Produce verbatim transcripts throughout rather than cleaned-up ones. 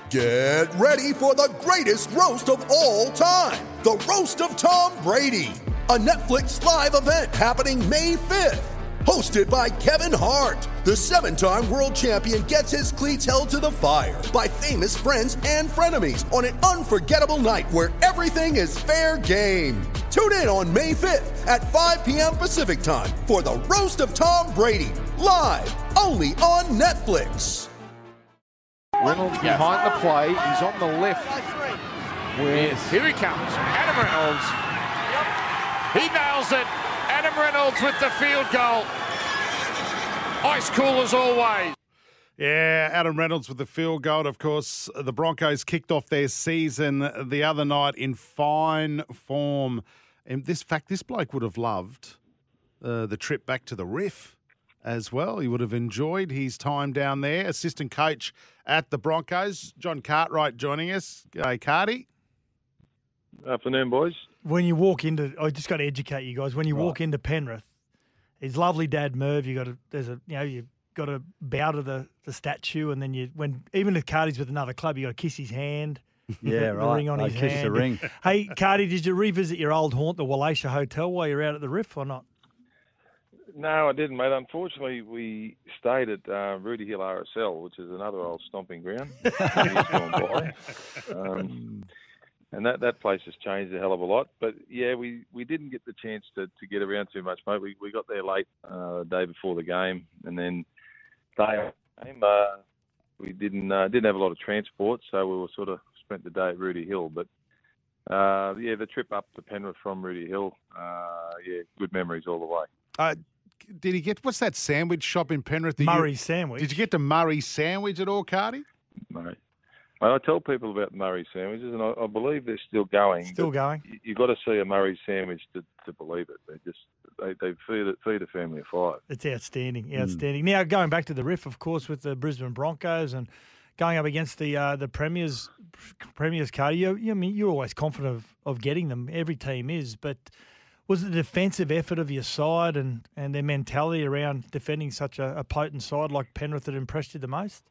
Get ready for the greatest roast of all time, the Roast of Tom Brady, a Netflix live event happening May fifth. Hosted by Kevin Hart, the seven-time world champion gets his cleats held to the fire by famous friends and frenemies on an unforgettable night where everything is fair game. Tune in on May fifth at five p.m. Pacific time for the Roast of Tom Brady, live only on Netflix. Reynolds behind the play. He's on the left. With, here he comes. Adam Reynolds. He nails it. Adam Reynolds with the field goal. Ice cool as always. Yeah, Adam Reynolds with the field goal. Of course, the Broncos kicked off their season the other night in fine form. And this fact, this bloke would have loved uh, the trip back to the Riff as well. He would have enjoyed his time down there. Assistant coach at the Broncos, John Cartwright, joining us. G'day, Carty. Afternoon, boys. When you walk into, I just got to educate you guys. When you Right. walk into Penrith, his lovely dad Merv, you got to there's a you know you got to bow to the, the statue, and then you when even if Carty's with another club, you got to kiss his hand. Yeah, the right. ring on I his kiss hand. the ring. Hey, Carty, did you revisit your old haunt, the Wallacia Hotel, while you're out at the Riff, or not? No, I didn't, mate. Unfortunately, we stayed at uh, Rudy Hill R S L, which is another old stomping ground. Years gone by. Um, and that, that place has changed a hell of a lot. But, yeah, we, we didn't get the chance to, to get around too much, mate. We we got there late uh, the day before the game, and then day of the game, uh, we didn't uh, didn't have a lot of transport, so we were sort of spent the day at Rudy Hill. But, uh, yeah, the trip up to Penrith from Rudy Hill, uh, yeah, good memories all the way. Uh, did he get, what's that sandwich shop in Penrith? Did Murray's you, sandwich. Did you get the Murray's sandwich at all, Carty? Mate. I tell people about the Murray sandwiches, and I, I believe they're still going. Still going. You, you've got to see a Murray sandwich to, to believe it. They just they, they feed it, feed a family of five. It's outstanding, outstanding. Mm. Now going back to the Riff, of course, with the Brisbane Broncos and going up against the uh, the premiers, premiers. Carty, you, you I mean you're always confident of, of getting them. Every team is, but was it the defensive effort of your side and, and their mentality around defending such a, a potent side like Penrith that impressed you the most?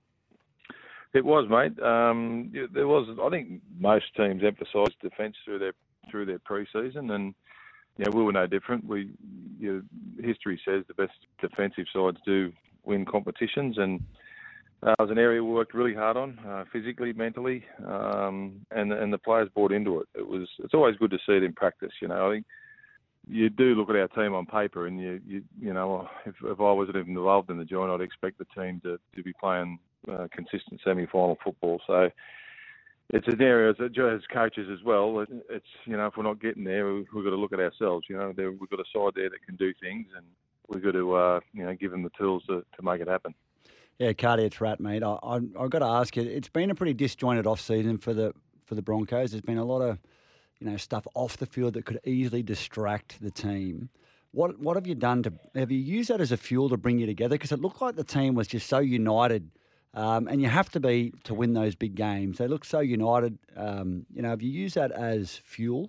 It was, mate. Um, there was. I think most teams emphasised defence through their through their pre-season, and yeah, we were no different. We, you know, history says the best defensive sides do win competitions, and uh, it was an area we worked really hard on, uh, physically, mentally, um, and and the players bought into it. It was. It's always good to see it in practice. You know, I think you do look at our team on paper, and you you you know, if, if I wasn't even involved in the joint, I'd expect the team to, to be playing Uh, consistent semi-final football. So it's an area as, as coaches as well. It, it's you know if we're not getting there, we, we've got to look at ourselves. You know, there, we've got a side there that can do things, and we've got to uh, you know give them the tools to, to make it happen. Yeah, Carty, it's Rat, mate. I, I, I've got to ask you. It's been a pretty disjointed off season for the for the Broncos. There's been a lot of you know stuff off the field that could easily distract the team. What what have you done to have you used that as a fuel to bring you together? Because it looked like the team was just so united. Um, and you have to be to win those big games. They look so united. Um, you know, have you used that as fuel?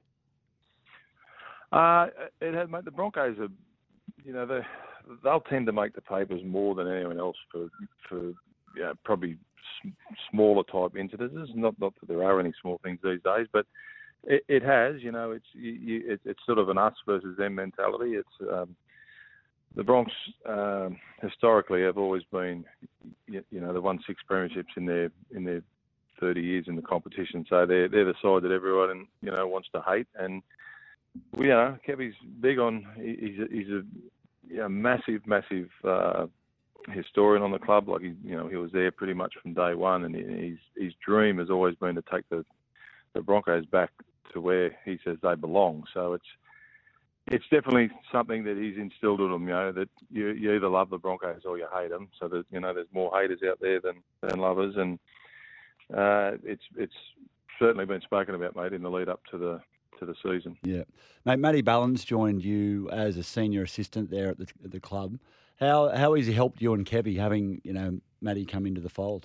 Uh, it has, mate. The Broncos are, you know, they they'll tend to make the papers more than anyone else for for you know, probably smaller type incidences. Not not that there are any small things these days, but it, it has. You know, it's you, you, it, it's sort of an us versus them mentality. It's um, The Bronx um, historically have always been, you know, they won six premierships in their in their thirty years in the competition. So they're they're the side that everyone you know wants to hate. And we, you know, Kevy's big on. He's a, he's a you know, massive, massive uh, historian on the club. Like he, you know, he was there pretty much from day one. And his his dream has always been to take the the Broncos back to where he says they belong. So it's. It's definitely something that he's instilled in them, you know, that you, you either love the Broncos or you hate them. So that, you know, there's more haters out there than, than lovers. And uh, it's it's certainly been spoken about, mate, in the lead up to the to the season. Yeah. Mate, Matty Ballins joined you as a senior assistant there at the, at the club. How how has he helped you and Kevy having, you know, Matty come into the fold?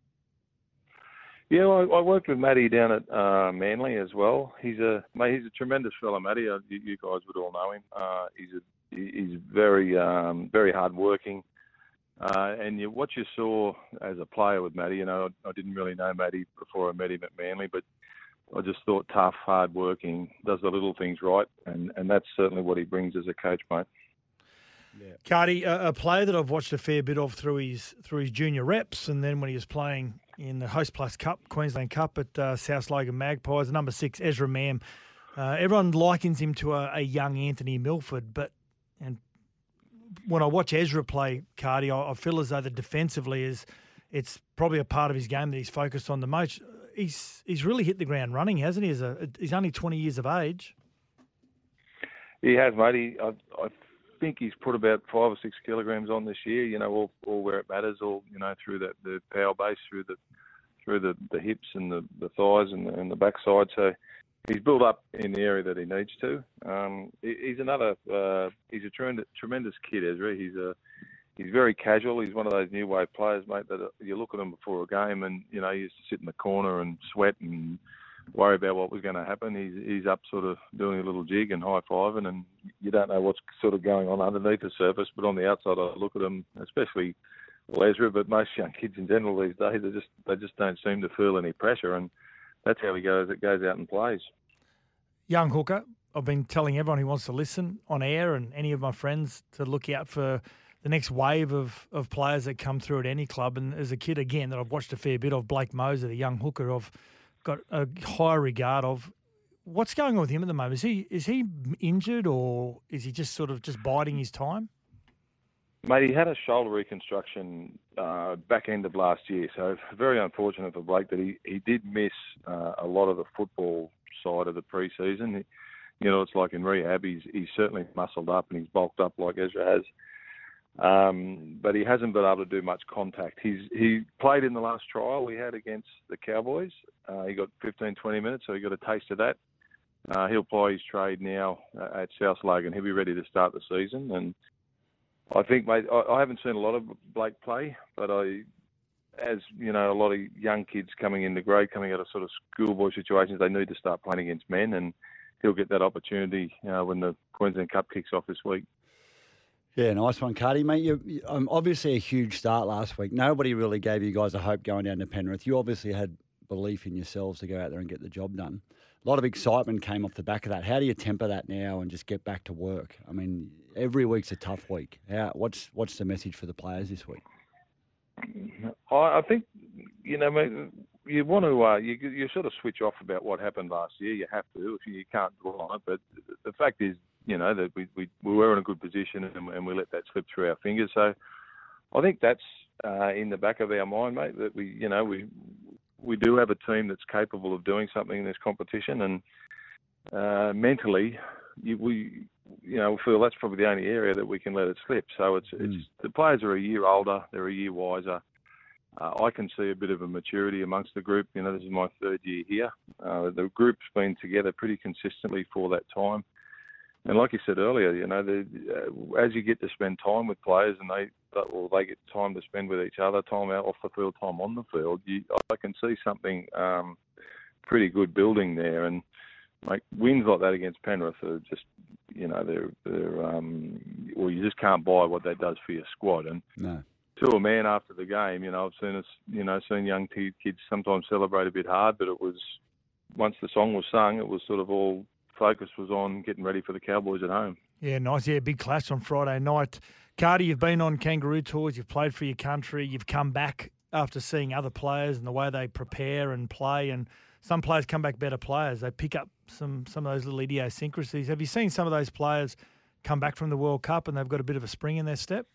Yeah, well, I, I worked with Matty down at uh, Manly as well. He's a mate, he's a tremendous fellow, Matty. Uh, you, you guys would all know him. Uh, he's a, he's very um, very hardworking. Uh, and you, what you saw as a player with Matty, you know, I, I didn't really know Matty before I met him at Manly, but I just thought tough, hard-working, does the little things right, and, and that's certainly what he brings as a coach, mate. Yeah. Cardi, a, a player that I've watched a fair bit of through his through his junior reps, and then when he was playing in the Host Plus Cup, Queensland Cup at uh, South Logan Magpies, number six, Ezra Mam. Uh, everyone likens him to a, a young Anthony Milford, but and when I watch Ezra play, Cardi, I, I feel as though the defensively is it's probably a part of his game that he's focused on the most. He's he's really hit the ground running, hasn't he? As a, he's only twenty years of age. He has, mate. He, I, I think he's put about five or six kilograms on this year. You know, all, all where it matters, all you know, through that the power base, through the through the, the hips and the, the thighs and the, and the backside. So he's built up in the area that he needs to. Um, he, he's another. Uh, he's a tremendous, tremendous kid, Ezra. He's a He's very casual. He's one of those new wave players, mate, that you look at him before a game and, you know, he used to sit in the corner and sweat and worry about what was going to happen. He's he's up sort of doing a little jig and high-fiving, and you don't know what's sort of going on underneath the surface. But on the outside, I look at him, especially well, Ezra, but most young kids in general these days, they just they just don't seem to feel any pressure, and that's how he goes. It goes out and plays. Young hooker. I've been telling everyone who wants to listen on air and any of my friends to look out for the next wave of, of players that come through at any club. And as a kid, again, that I've watched a fair bit of, Blake Moser, the young hooker, I've got a high regard of. What's going on with him at the moment? Is he is he injured, or is he just sort of just biding his time? Mate, he had a shoulder reconstruction uh, back end of last year, so very unfortunate for Blake that he, he did miss uh, a lot of the football side of the pre-season. He, you know, it's like in rehab, he's, he's certainly muscled up and he's bulked up like Ezra has. Um, but he hasn't been able to do much contact. He's he played in the last trial we had against the Cowboys. Uh, he got fifteen, twenty minutes, so he got a taste of that. Uh, he'll ply his trade now uh, at South Logan. He'll be ready to start the season. And I think, mate, I, I haven't seen a lot of Blake play, but I, as you know, a lot of young kids coming into grade, coming out of sort of schoolboy situations, they need to start playing against men, and he'll get that opportunity uh, when the Queensland Cup kicks off this week. Yeah, nice one, Cardi, mate. You, you, um, obviously a huge start last week. Nobody really gave you guys a hope going down to Penrith. You obviously had belief in yourselves to go out there and get the job done. A lot of excitement came off the back of that. How do you temper that now and just get back to work? I mean, every week's a tough week. How, what's what's the message for the players this week? I think, you know, mate, you want to uh, you you sort of switch off about what happened last year. You have to if you, you can't dwell on it. But the fact is, you know, that we, we, we were in a good position and, and we let that slip through our fingers. So I think that's uh, in the back of our mind, mate, that we, you know, we we do have a team that's capable of doing something in this competition, and uh, mentally, you, we, you know, feel that's probably the only area that we can let it slip. So it's, mm. it's the players are a year older, they're a year wiser. Uh, I can see a bit of a maturity amongst the group. You know, this is my third year here. Uh, the group's been together pretty consistently for that time. And like you said earlier, you know, the, uh, as you get to spend time with players and they, or they get time to spend with each other, time out off the field, time on the field, you, I can see something um, pretty good building there. And like wins like that against Penrith are just, you know, they're, they're um, well, you just can't buy what that does for your squad. And no. To a man after the game, you know, I've seen us, you know, seen young kids sometimes celebrate a bit hard, but it was once the song was sung, it was sort of all. Focus was on getting ready for the Cowboys at home. Yeah, nice. Yeah, big clash on Friday night. Cardi, you've been on kangaroo tours, you've played for your country, you've come back after seeing other players and the way they prepare and play, and some players come back better players. They pick up some, some of those little idiosyncrasies. Have you seen some of those players come back from the World Cup and they've got a bit of a spring in their step?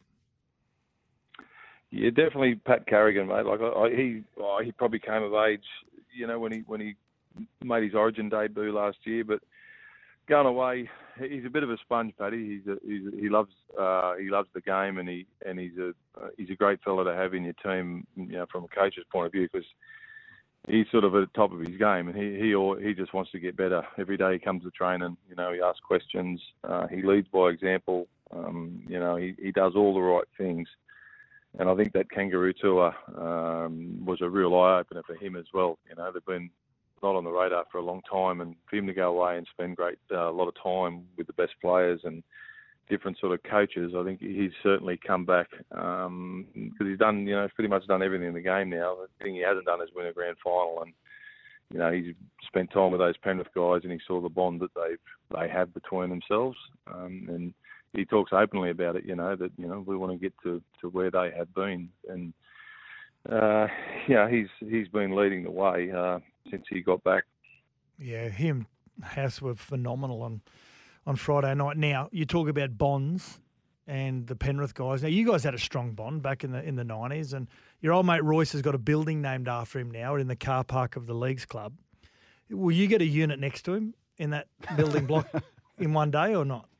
Yeah, definitely Pat Carrigan, mate. Like I, he, oh, he probably came of age, you know, when he when he made his Origin debut last year, but going away, he's a bit of a sponge, Paddy. He's, a, he's a, he loves uh, he loves the game, and he and he's a uh, he's a great fella to have in your team, you know, from a coach's point of view, because he's sort of at the top of his game, and he he he just wants to get better every day. He comes to training, you know, he asks questions, uh, he leads by example, um, you know, he he does all the right things, and I think that kangaroo tour um, was a real eye opener for him as well. You know, they've been not on the radar for a long time, and for him to go away and spend great uh, a lot of time with the best players and different sort of coaches, I think he's certainly come back because um, he's done, you know, pretty much done everything in the game now. The thing he hasn't done is win a grand final, and you know, he's spent time with those Penrith guys, and he saw the bond that they they have between themselves, um, and he talks openly about it. You know that you know we want to get to, to where they have been, and uh, yeah, he's he's been leading the way uh, since he got back. Yeah, him, Haas were phenomenal on on Friday night. Now you talk about bonds and the Penrith guys. Now you guys had a strong bond back in the in the nineties, and your old mate Royce has got a building named after him now in the car park of the Leagues Club. Will you get a unit next to him in that building block in one day or not?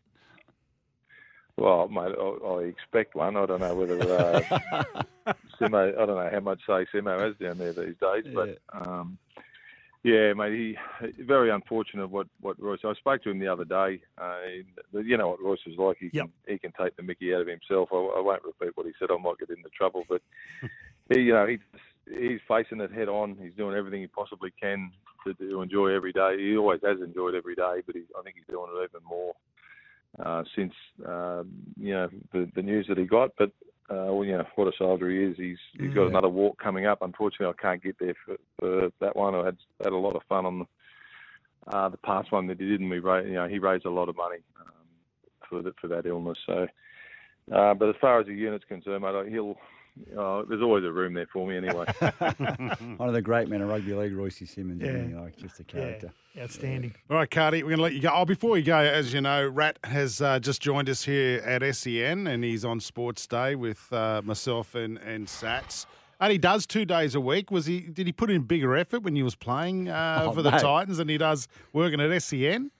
Well, mate, I, I expect one. I don't know whether uh, Simo. I don't know how much say Simo has down there these days, Yeah. but um, yeah, mate. He very unfortunate what what Royce. I spoke to him the other day. Uh, you know what Royce is like. He Yep. can he can take the mickey out of himself. I, I won't repeat what he said. I might get into trouble, but he, you know, he, he's facing it head on. He's doing everything he possibly can to, to enjoy every day. He always has enjoyed every day, but he, I think he's doing it even more uh, since um, you know the, the news that he got. But uh, well, you know what a soldier he is. He's he's got Yeah. another walk coming up. Unfortunately, I can't get there for, for that one. I had had a lot of fun on the uh, the past one that he did, and we raised, you know he raised a lot of money um, for the, for that illness. So, uh, but as far as the unit's concerned, mate, he'll. Uh, there's always a room there for me anyway. One of the great men of rugby league, Royce Simmons. Yeah. Isn't he? Like, just a character. Yeah, outstanding. All right, Cardi, we're going to let you go. Oh, before you go, as you know, Rat has uh, just joined us here at S E N, and he's on Sports Day with uh, myself and, and Sats. And he does two days a week. Was he? Did he put in bigger effort when he was playing uh, Oh, for the mate. Titans than he does working at S E N?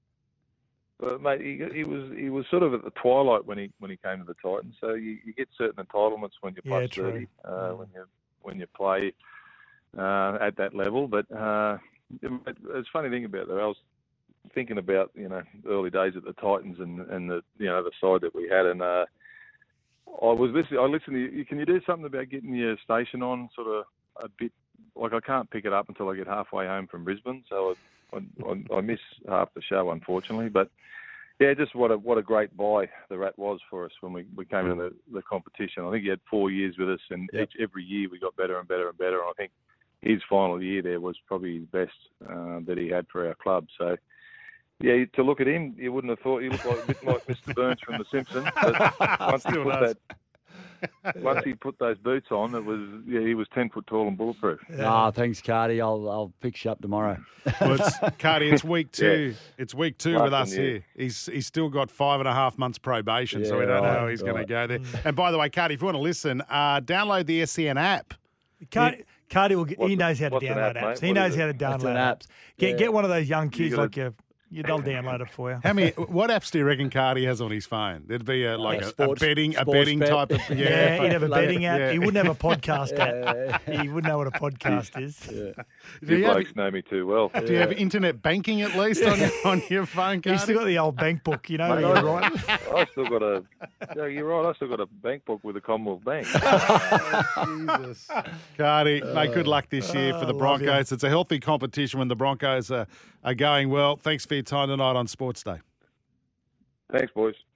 But mate, he, he was he was sort of at the twilight when he when he came to the Titans. So you, you get certain entitlements when you're Yeah, plus true. thirty, uh, when you when you play uh, at that level. But uh, it, it's a funny thing about that. I was thinking about you know the early days at the Titans and, and the you know the side that we had, and uh, I was listening. I listened to you. Can you do something about getting your station on sort of a bit? Like I can't pick it up until I get halfway home from Brisbane, so I, I, I miss half the show, unfortunately. But yeah, just what a what a great buy the Rat was for us when we, we came into the, the competition. I think he had four years with us, and Yep. each, every year we got better and better and better. And I think his final year there was probably his best uh, that he had for our club. So yeah, to look at him, you wouldn't have thought he looked like a bit like Mister Burns from The Simpsons. But once he Still put does. that. Once he put those boots on, it was yeah, he was ten foot tall and bulletproof. Ah, thanks, Cardi. I'll I'll fix you up tomorrow. Well, it's, Cardi, it's week two. It's week two with Last us one, yeah. here. He's he's still got five and a half months probation, so we Yeah, don't know right, how he's going to right. go there. And by the way, Cardi, if you want to listen, uh, download the S E N app. Cardi, Cardi will get, What's he an- knows how to what's an download app, apps. mate? He What knows is how it? to download What's an apps. app? Get Yeah. get one of those young kids gotta- like you. You they'll download it for you. How many? What apps do you reckon Cardi has on his phone? There'd be a, like Uh, a, a sports- betting, a sports betting bet. type of Yeah, yeah. he'd have a Love it. betting app. Yeah. He wouldn't have a podcast app. He wouldn't know what a podcast is. Do You you, have, blokes know me too well. do you have internet banking at least on, your, on your phone, Cardi? He's still got the old bank book, you know, Mate, where I- you write. I still got a. Yeah, you're right. I still got a bank book with the Commonwealth Bank. Jesus. Cardi, mate, good luck this year for the Oh, love you. Broncos. It's a healthy competition when the Broncos are, are going well. Thanks for your time tonight on Sports Day. Thanks, boys.